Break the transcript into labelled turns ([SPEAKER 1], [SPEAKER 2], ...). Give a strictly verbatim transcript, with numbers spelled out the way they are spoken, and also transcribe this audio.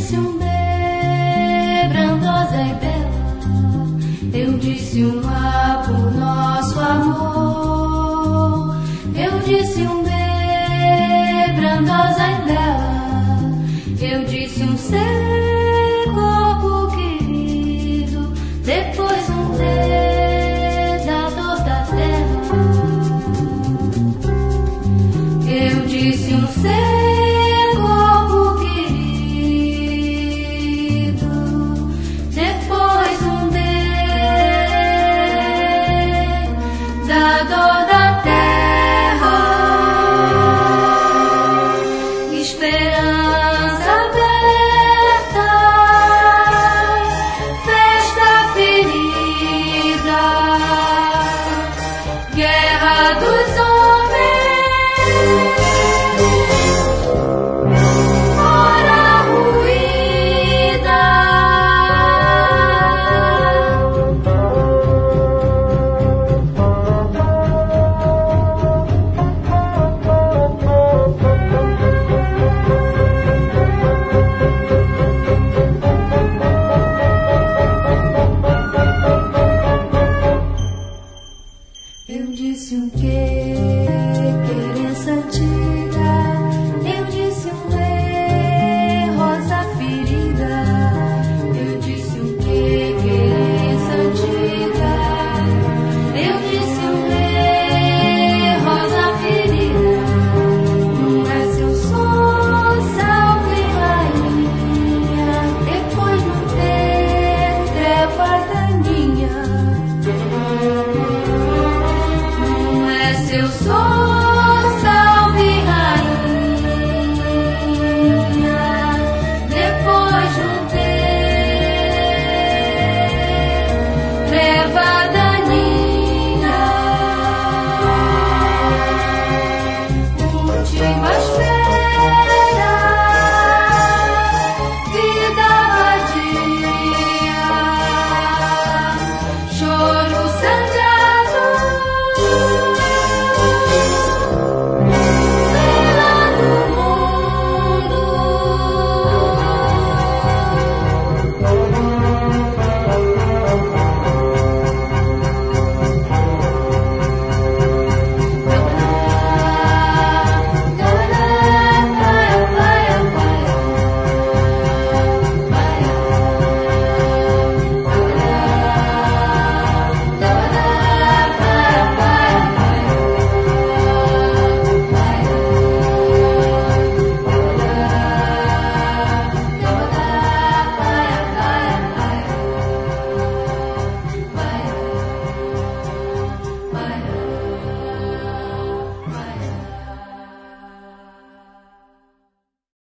[SPEAKER 1] disse um B, brandosa e bela. Eu disse um A por nosso amor. Eu disse um B, brandosa e bela. Eu disse um C, corpo querido. Depois um D, da dor da terra. Eu disse um C, corpo querido. Depois um D, da dor da terra. Esperança